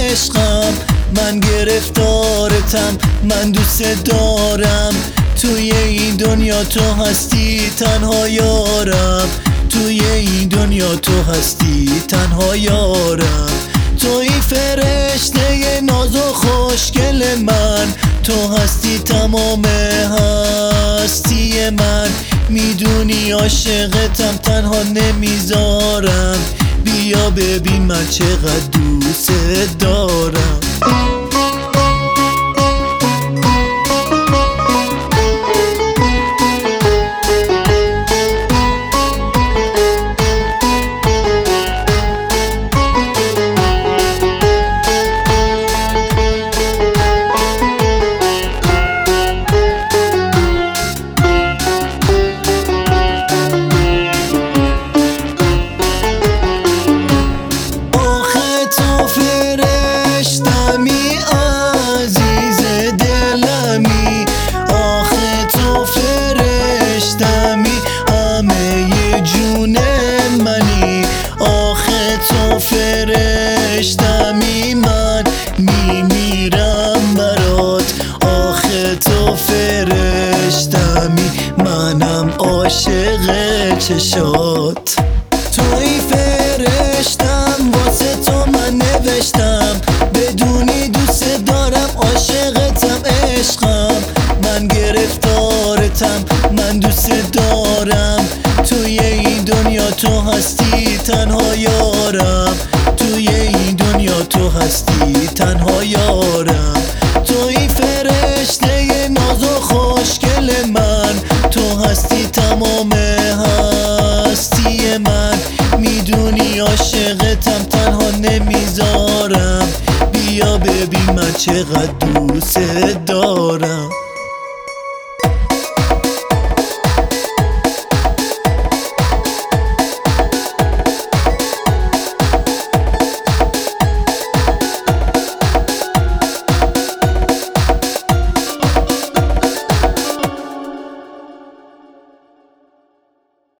عشقم، من گرفتارتم، من دوست دارم. توی این دنیا تو هستی تنها یارم، توی این دنیا تو هستی تنها یارم. توی فرشته ناز و خوشگل من، تو هستی تمام هستی من. میدونی عاشقتم، تنها نمیذارم. بیا ببین من چقدر دوست دارم. فرشتمی من میمیرم برات، آخه تو فرشتمی منم عاشق چشات. توی فرشتم واسه تو من نوشتم، بدونی دوست دارم عاشقتم عشقم. من گرفتارتم، من دوست دارم. توی این دنیا تو هستی تنها یارم، توی این دنیا تو هستی تنها یارم. توی فرشته ناز و خوشگل من، تو هستی تمام هستی من. میدونی عاشقتم، تنها نمیذارم. بیا ببین من چقدر دوست دارم.